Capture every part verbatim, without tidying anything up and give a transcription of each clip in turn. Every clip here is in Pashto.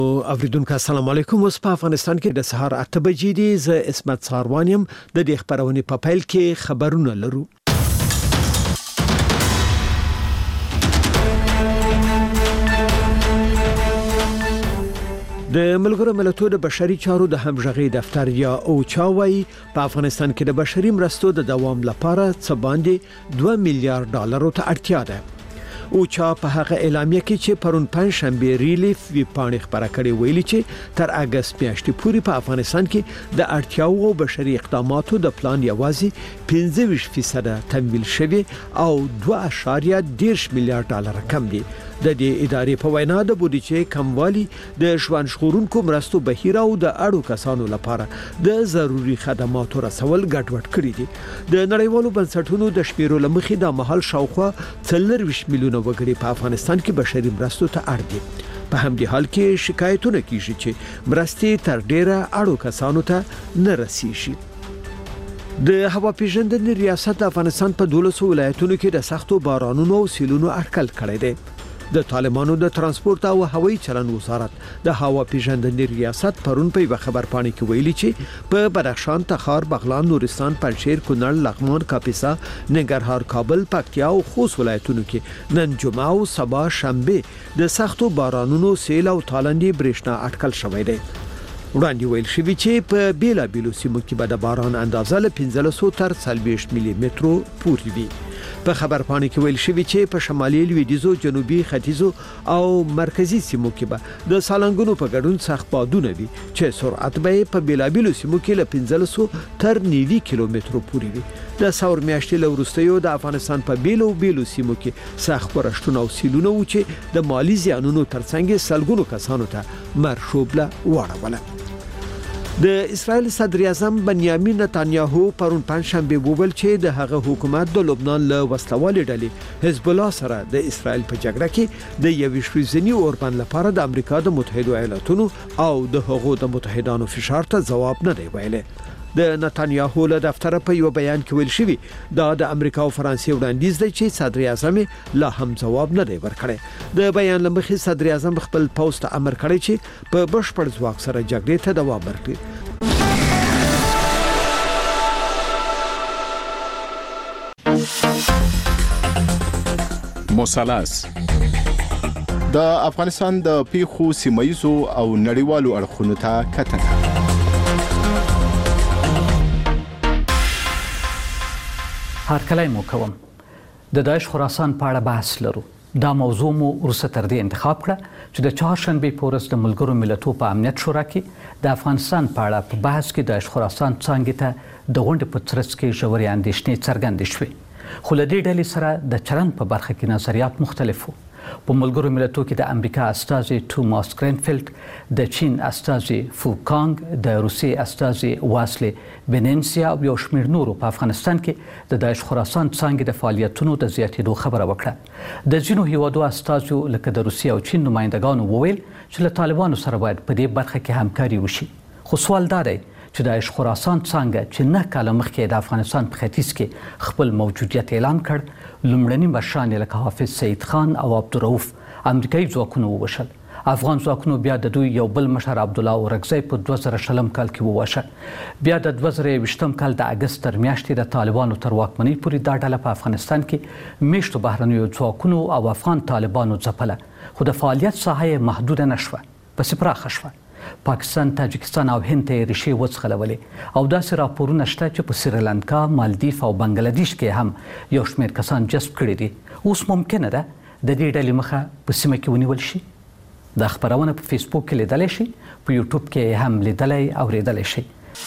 اوریدونکو السلام علیکم. اوس په افغانستان کې د سهار اته بجې دي. زه اسمت ساروانیم. د دې خبرونې په پیل کې خبرونه لرو. د ملګرو ملتونو د بشري چارو د همغږي دفتر یا اوچا وايي په افغانستان کې د بشري مرستو د دوام لپاره څه باندې دوه میلیارډ ډالرو ته اړتیا ده. اوچا په هغه اعلامیه کې چې پرون پنځ شنبه ریلیف وی پاڼې خبره کړې ویلي چې تر اگست میاشتې پورې په افغانستان کې د اړتیاو او بشري اقداماتو د پلان یوازې پنځه ویشت فیصد تمویل شوی او دوه اعشاریه دېرش میلیارډ ډالر کم دي. د دې ادارې په وینا د بودیجې کموالی د ژوند ژغورونکو مرستو بهیر او د اړو کسانو لپاره د ضروري خدماتو رسول ګډوډ کړی دي. د نړیوالو بنسټونو د شمیرو لمخې د محل شاوخوا څلور میلیونه وګړي په افغانستان کې بشري مرستو ته اړ دي. په همدې حال کې شکایتونه کیږي چې مرستې تر ډیره اړو کسانو ته نه رسیږي. د هوا پیژندنې ریاست د افغانستان په دولسو ولایتونو کې د سختو بارانونو او سیلونو اټکل کړی دی. د طالبانو د ترانسپورت او هوایي چلند وزارت د هوا پیژندنې ریاست پرون په یو خبر پاڼه کې ویلي چې په بدخشان، تخار، بغلان، نورستان، پنجشیر، کونړ، لغمان، کاپیسا، ننګرهار، کابل، پکتیا او خوست ولایتونو کې نن جمعه او سبا شنبه د سختو بارانونو، سیل او تالندې برېښنا اټکل شوی دی. وړاندې ویل شوی چې په بیلا بیلو سیمو کې به د باران اندازه له پنځلس تر څلوېښت ملي مترو پورې وي. په خبر پاڼه کې ویل شوی چې په شمالي، لویدیځو، جنوبي، ختیځو او مرکزی سیمو کې به د سالنګونو په ګډون سخت بادونه وي چې سرعت به په بیلا بیلو سیمو کې له پنځلس تر نوي کیلومترو پورې وي. د ثور میاشتې له وروسته د افغانستان په بیلو بیلو سیمو کې سخت ورښتونه او سیلونه و چې د مالی زیانونو ترڅنګ سلګونو کسانو ته مرشوبله واړوله. د اسرائیل صدر اعظم بنیامین نتانیاهو پرون پنځشنبه وویل چې د هغه حکومت د لبنان له وسلوالې ډلې حزب الله سره د اسرائیل په جګړه کې د یوې شپږیزني اوربند لپاره د امریکا د متحده ایالاتونو او د هغو د متحدانو فشار ته ځواب نه دی ویلی. د نتانیاهو له دفتر په یو بیان کې ویل شوی دا د امریکا او فرانسې وړاندیز دی چې صدر اعظم لا هم ځواب نه دی ورکړی. د بیان لمخې صدر اعظم خپل پوسټ امر کړی چې په بشپړ ځواک سره جګړې ته دوام ورکړي. مثلث د افغانستان د پیښو سیمایي او نړیوالو اړخونو ته کتنه. هرکلی مو کوم. د داعش خراسان په اړه بحث لرو. دا موضوع مو وروسته تر دې انتخاب کړه چې د چهارشنبې په ورځ د ملګرو ملتونو په امنیت شورا کې د افغانستان په اړه په بحث کې داعش خراسان څانګې ته د غونډې په ترڅ کې ژورې اندېښنې څرګندې شوې. خو له دې ډلې سره د چلند په برخه کې نظریات مختلف وو. په ملګرو ملتونو کې د امریکا استازي توماس گرینفیلد، د چین استازي فوکانګ، د روسیې استازي واسلی بنینسیا او یو شمېر نورو په افغانستان کې د داعش خراسان څانګې د فعالیتونو د زیاتېدو خبره وکړه. د ځینو هیوادو استازو لکه د روسیې او چین نمایندګانو وویل چې له طالبانو سره باید په دې برخه کې همکاري وشي. خو سوال دا دی چې داعش خراسان څانګه چې نه کاله مخکې د افغانستان په ختیځ کې خپل موجودیت اعلان کړ، لومړني مشران لکه حافظ سید خان او عبدالرؤف امریکایي ځواکونه ووژل. افغان ځواکونو بیا د دوی یو بل مشر عبدالله اورکزی په دوه زره شلم کال کې ووژل. بیا د دوه زره یوویشتم کال د اګست تر میاشتې د طالبانو تر واکمنۍ پورې دا ډله په افغانستان کې میشتو بهرنیو ځواکونو او افغان طالبانو ځپله، خو د فعالیت ساحه یې محدوده نه شوه، پسې پراخه شوه. پاکستان، تاجکستان او هند ته ریښې وڅخلولې او داسې راپورونه شته چې په سریلانکا، مالدیف او بنگلادیش کې هم یو شمېر کسان جذب کړي دي. اوس ممکنه ده د دې ډلې مخه په سیمه کې ونیول شي. دا خبرونه په فیسبوک کې لیدلی شي، په یوټیوب کې هم لیدلی او اوریدلی شي.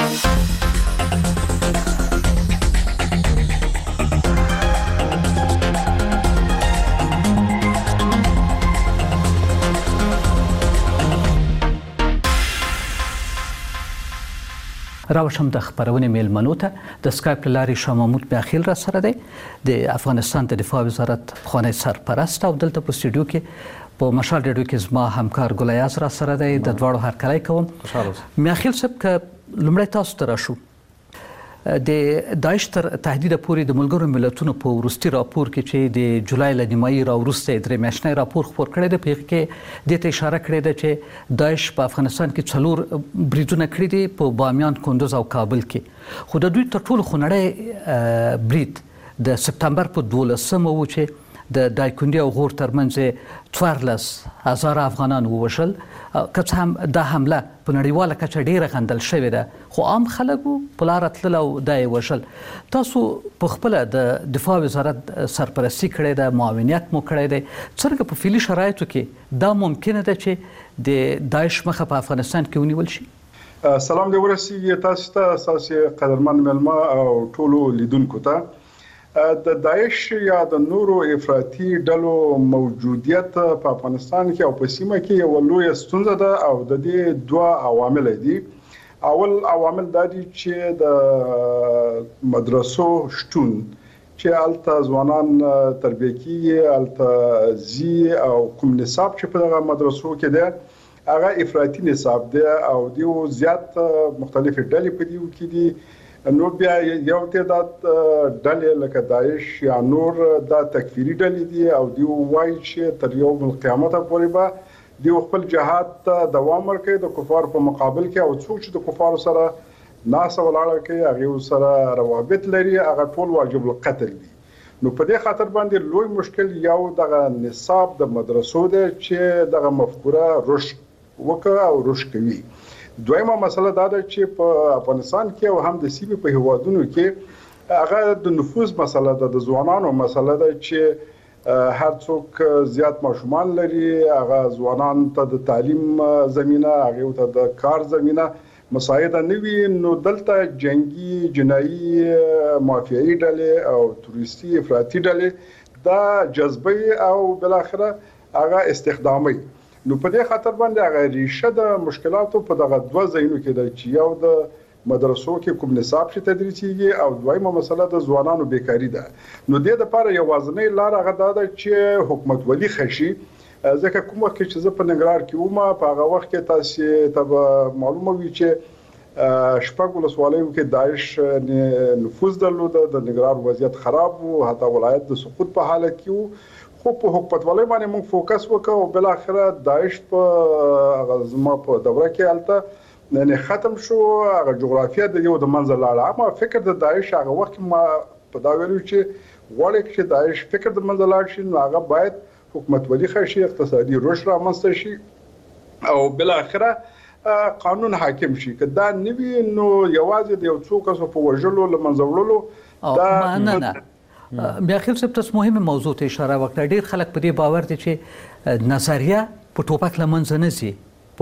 راوشم د خبرونې میلمنو ته د سکایپ لارې شاه محمود بیاخیل را سره دی، د افغانستان د دفاع وزارت پخوانی سرپرست، او دلته په سټوډیو کې په مشال ریډیو کې زما همکار ګلیاز را سره دی. د دواړو هرکلی کوم. میاخیل صاحب که لومړی تاسو ته راشو، د داعش تر تهدید پورې د ملګرو ملتونو په وروستي راپور کې چې د جولای له نیمایي راوروسته درې میاشتنی راپور خپور کړی دی په هغې کې دې ته اشاره کړې ده چې داعش په افغانستان کې څلور بریدونه کړي دي په بامیان، کندوز او کابل کې. خو د دوی تر ټولو خونړی برید د سپتمبر په دولسمه و چې د دایکنډي او غور ترمنځ څوارلس هزاره افغانان ووژل. که څه هم دا حمله په نړیواله کچه ډیره غندل شوې ده، خو عام خلکو په لاره تلل او دا یې وژل. تاسو په خپله د دفاع وزارت سرپرستي کړې ده، معاونیت مو کړی دی. څرنګه په فعلي شرایطو کې دا ممکنه ده چې د داعش مخه په افغانستان کې ونیول شي؟ سلام دې ورسیږي تاسو ته، ستاسو قدرمن مېلمه او ټولو لیدونکو ته. د داعش یا د نورو افراطي ډلو موجودیت په افغانستان کې او په سیمه کې یو لوی ستونزه ده او د دې دوه عوامل دي. اول عوامل دا دي چې د مدرسو شتون چې الته ځوانان تربیه کیږي، الته زی او کوم نصاب چې په دغه مدرسو کې ده هغه افراطي نصاب دی او دیو زیات مختلفې ډلې په دیو کې دي. نو بیا یو تعداد ډلې لکه داعش یا نور دا تکفیری ډلې دي او دی وایي چې تر یوم القیامت پورې به دی خپل جهاد ته دوام ورکوي د کفار په مقابل کې، او څوک چې د کفار سره ناسه ولاړه کوي هغه سره روابط لري هغه ټول واجب القتل دي. نو په دې خاطر باندې لوی مشکل یو دغه نصاب د مدرسو دی چې دغه مفکوره رشد وکړه او رشد کوي. دویمه مسله دا ده چې په افغانستان کې او هم د سیمې په هیوادونو کې هغه د نفوذ مسله ده، د ځوانانو مسله ده چې هر څوک زیات ماشومان لري، هغه ځوانان ته د تعلیم زمينه، هغه ته د کار زمينه مساعده نه وي. نو دلته جنگي جنایي مافیایي ډلې او تروریستي افراطي ډلې دا جذبي او بل اخره هغه استخدامي. نو په دې خاطر باندې هغه ریشه د مشکلاتو په دغه دوه ځایونو کې ده چې یو د مدرسو کې کوم نصاب چې تدریسيږي او دویمه مسله د ځوانانو بیکاری ده. نو د دې لپاره یوازینی لار هغه ده چې حکومت ولي خشي. ځکه کوم وخت چې زه په ننګرهار کې ومه په هغه وخت کې تاسو ته معلومه وي چې شپږ ولسوالیو کې داعش نفوذ درلود، د ننګرهار وضعیت خراب وو، حتی ولایت د سقوط په حالت کې وو. خو په حکومتولۍ باندې موږ فوکس وکړو او بل اخره داعش په زما په دوره کې الته نه ختم شو، هغه جغرافیه د یو د منځ لاړه. اما فکر د داعش هغه وخت ما په دا ویلو چې غواړي چې داعش فکر د منځ لاړ شي، نو هغه باید حکومتولي خشي، اقتصادي رشد رامنځته شي او بل اخره قانون حاکم شي. که دا نوي نو یوازې د یو څو کسو په وژلو لمنځه وړلو دا نه نه بیا خیر صاحب تاسو مهمه موضوع ته اشاره وکړه. ډیر خلک په دې باور دي چې نظریه په ټوپک لمنځه نه ځي،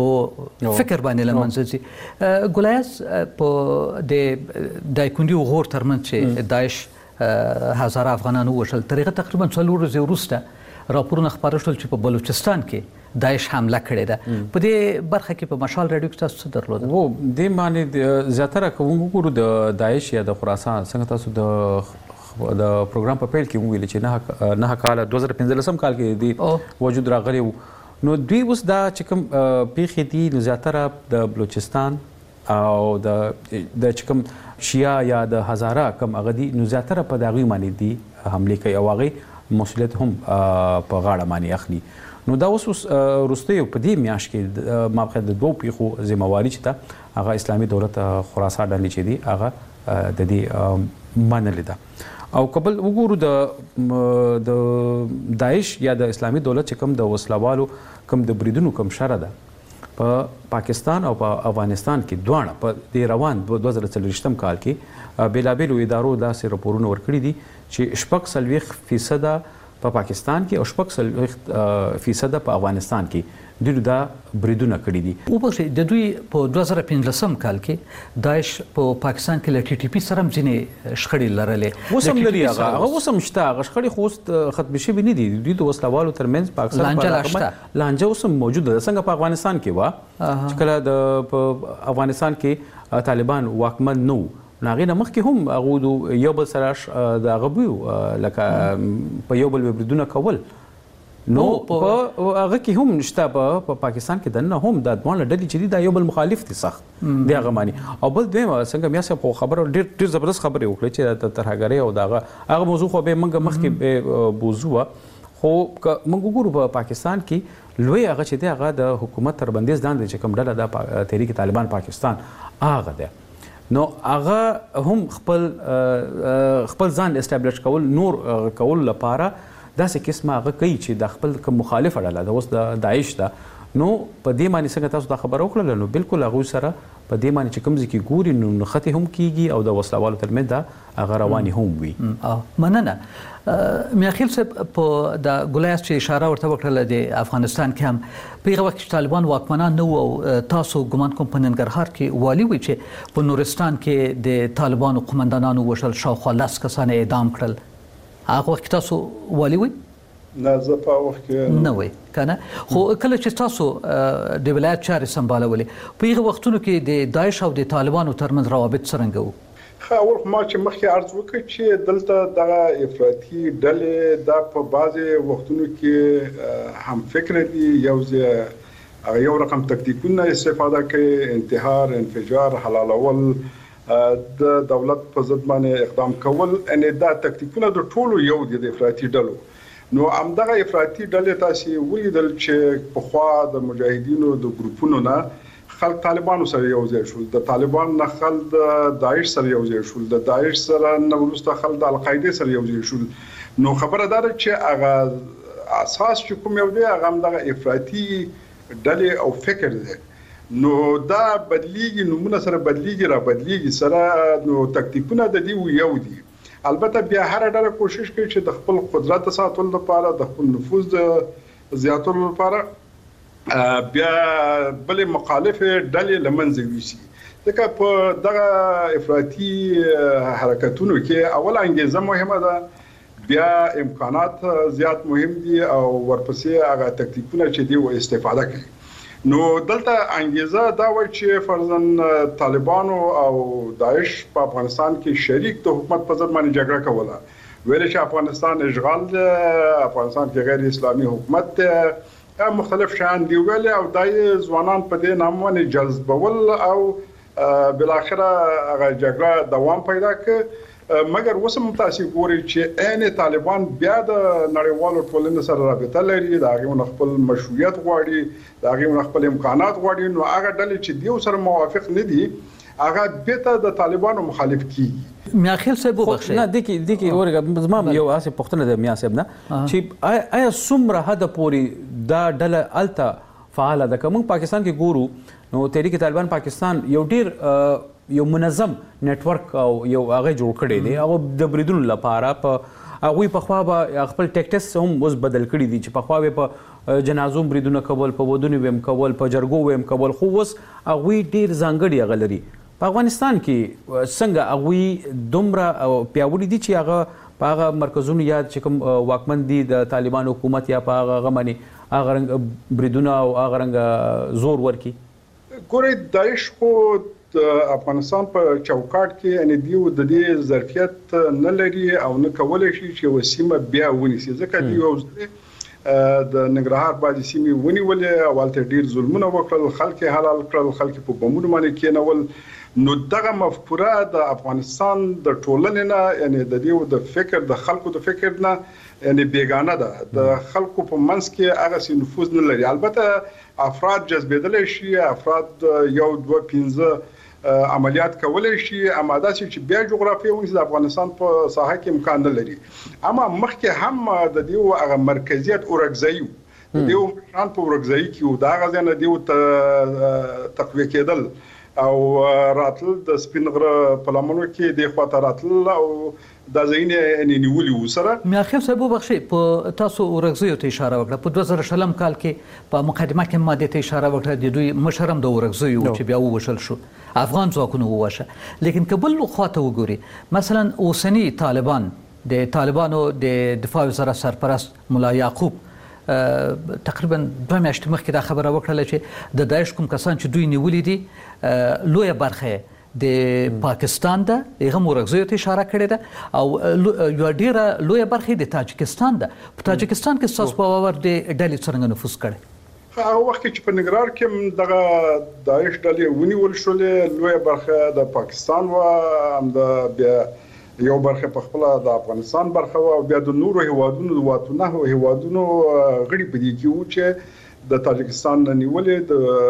په فکر باندې لمنځه ځي. ګولیاس په د دایکنډي او غور ترمنځ چې داعش هزاره افغانان ووژل، تر هغه تقریبا څلور ورځې وروسته راپورونه خپاره شول چې په بلوچستان کې داعش حمله کړې ده. په دې برخه کې په مشال رادیو کې تاسو څه درلود؟ وو د باندې زیاتره کوم ګورو د داعش یا د خراسان څنګه تاسو د د پروګرام په پیل کې ویل چې نه نه کال دوه هزار پنځلسم کال کې دی وجود راغلی. نو دوی اوس دا چې کوم پیښې دي نو زیاتره د بلوچستان او د د چې کوم شیا یا د هزاره کوم هغه دي نو زیاتره په دغه باندې دي حمله کوي او هغه مسؤلیت هم په غاړه باندې اخلي. نو دا اوس روسته په دې میاش کې مابخد د دوه پیښو ذمہواری چې دا هغه اسلامي دولت خراسان ډلې چې دي هغه د دې منل ده. او قبل وګورو د د داعش یا د اسلامي دولت چې کوم د وسلوالو کوم د بریدونو کوم شر ده په پاکستان او په افغانستان کې دواړه په د روان دوه هزار څلوېښتم کال کې بیلابیلو ادارو داسې راپورونه ورکړي دي چې شپږ څلوېښت فیصده په پاکستان کې او شپږ څلوېښت فیصده په افغانستان کې دوی دا بریدونه کړي دي. او په د دوی په دوه هزار پنځلسم کال کې داعش په پاکستان کې ل ټي ټي پی سره ځینې شخړې لرلې. اوس هم لري هغه اوس هم شته هغه شخړې خو اوس ختم شوي نه دي. دوی د وسلوالو ترمنځ پاکستان په لانجه اوس هم موجوده ده څنګه په افغانستان کې وه چې کله د افغانستان کې طالبان واکمن نه ناغې نه مخکې هم هغه یو بل سره د هغه لکه په یو بل بریدونه کول نو په هغه کې هم نشته په پاکستان کې دنه هم د دوه ډلې چې دا یو بل مخالف دي سخت دی هغه معنی او بل دویم څنګه میا څه خبره ډیر ډیر زبردست خبره وکړه چې د ترهګری او دغه هغه موضوع خو به موږ مخکې بوزو خو موږ ګورو په پاکستان کې لوی هغه چې دی هغه د حکومت تر بندیز لاندې چې کوم ډله د تحریک طالبان پاکستان هغه ده نو هغه هم خپل خپل ځان استابلیش کول نور کول لپاره داسې قسمه هغه کوي چې د خپل کوم مخالف ډله د اوس د داعش ده نو په دې معنی څنګه تاسو دا خبره وکړه نو بالکل هغه سره په دې معنی چې کوم ځکه ګوري نو نخته هم کیږي او د وسلوالو ترمنځ دا هغه رواني هم وي مننه میاخیل صاحب په د ګولیاس چې اشاره ورته وکړه د افغانستان کې هم په هغه وخت چې طالبان واکمنان نو او تاسو ګمان کوم په ننګرهار کې والی وي چې په نورستان کې د طالبانو قومندانانو وشل شاوخوا لاس کسان اعدام کړل هغه وخت تاسو والی وي نه زه په وخت کې نه وي کنه خو کله چې تاسو د ولایت چارې سمبالولې په هغه وختونو کې د داعش او د طالبانو ترمنځ روابط څنګه وو خو اول ما چې مخکې عرض وکړ چې دلته دغه افراطي ډلې د په بعضي وختونو کې هم فکر دي یو ځای یو رقم تکتیکونه استفاده کوي انتحار انفجار حلالول د دولت په ضد باندې اقدام کول ان دا تکتیکونه د ټولو یو دي د افراطي ډلو نو همدغه افراطي ډلې تاسو ولیدل چې په خوا د مجاهدینو د ګروپونو نه خلک طالبانو سره یو ځای شول د طالبان نه خلک د داعش سره یو ځای شول د داعش سره نو وروسته خلک د القاعده سره یو ځای شول نو خبره ده چې هغه اساس چې کوم یو دی هغه همدغه افراطي ډلې او فکر دی نو دا بدلیږي نمونه سره بدلیږي را بدلیږي سره نو تکتیکونه د دې یو دي البته بیا هر ډله کوشش کوي چې د خپل قدرت ساتلو لپاره د خپل نفوذ زیاتولو لپاره بیا بل مخالف ډلې لمنځه ویسي ځکه په دغه افراطي حرکتونو کې اول انګیزه مهمه ده بیا امکانات زیات مهم دي او ورپسې هغه تکتیکونه چې دی و استفاده کوي نو دلته انګیزه دا و چې فرضاً طالبانو او داعش په افغانستان کې شریک د حکومت په ضد باندې جګړه کوله ویل چې افغانستان اشغال دی افغانستان کې غیر اسلامي حکومت دی مختلف شان دی ویل او دای ځوانان په دې نام باندې جذبول او بل اخره هغه جګړه دوام پیدا کړ مګر وسم تاسو ګوري چې عین طالبان بیا د نړیوالو ټولنې سره رابطه لري دا غوښنه خپل مشروعیت غواړي دا غوښنه خپل امکانات غواړي نو هغه ډلې چې دیو سره موافق نه دي هغه به د طالبانو مخالف کیږي میاخیل صاحب وبخښه نه د کی د کی ورګه زما یو اسه پښتنه د میا صاحب نه چې آیا څومره حد پورې دا ډله الته فعال ده کوم پاکستان کې ګورو نو تحریک طالبان پاکستان یو ډیر یو منظم نتورک او یو هغه جوړ کړی دی او د بریدونو لپاره په هغه په خوا به خپل ټیکټس هم اوس بدل کړی دي چې په خوا به په جنازو بریدونه کول په ودونو ویم کول په جرګو ویم کول خو اوس هغه ډیر ځانګړي غلري په افغانستان کې څنګه هغه دومره پیاوړي دي چې هغه په هغه مرکزونو یا چې کوم واکمن دي د طالبان حکومت یا په هغه غمني هغه رنګ بریدونه او هغه رنګ زور ورکی ګورې داعش خو د افغانستان په چوکاټ کې ان دیو د دې ظرفیت نه لري او نه کولای شي چې وسیمه بیا ونیسي ځکه دی یو د ننګرهار باندې سیمه ونیولې او ولته ډیر ظلمونه وکړل خلک حلال کړل خلک په بمونو باندې کېنول نو دغه مفکوره د افغانستان د ټولنې نه یعنی د دیو د فکر د خلکو د فکر نه یعنی بیگانه ده د خلکو په منځ کې هغه سي نفوذ نه لري البته افراد جذبېدل شي افراد یو دوه پنځه عملیات کولای شي اماده شي چې بیا جغرافیه ونیسي د افغانستان په ساحه کې امکان نه لري اما مخکې هم د دیو هغه مرکزیت اورګزایو د دیو شان په اورګزای کې دا غزنه دیو تقویه کېدل او راتل د سپینغره په لمنو کې د خواته راتل او د زینې نیولې وسره میاخیل صاحب وبخښئ په تاسو اورګزیو ته اشاره وکړه په دوه زره شلم کال کې په مقدمه کې ماده ته اشاره وکړه د دوی مشرم د اورګزیو چې بیا ووشل شو افغان ځواکونو وواشه لیکن کبل خواته وګوري مثلا اوسنی طالبان د طالبانو د دفاع وزارت سرپرست مولا یعقوب تقریبا دوه میاشتې مخکې دا خبره وکړه چې د داعش کوم کسان چې دوی نیولې دي لویه برخه د پاکستان ده هغه مرغزیو ته اشاره کړې ده او یو ډیره لوی برخه د تاجکستان ده په تاجکستان کې تاسو په باور د ډلې څنګه نفوذ کړي هغه وخت چې په نګران کې دغه داعش ډلې ونیول شولې لوی برخه د پاکستان و هم د بیا یو برخه په خپل د افغانستان برخه او بیا د نورو هیوادونو د واتونه هیوادونو غړي په دې کې و چې د تاجکستان نیولې د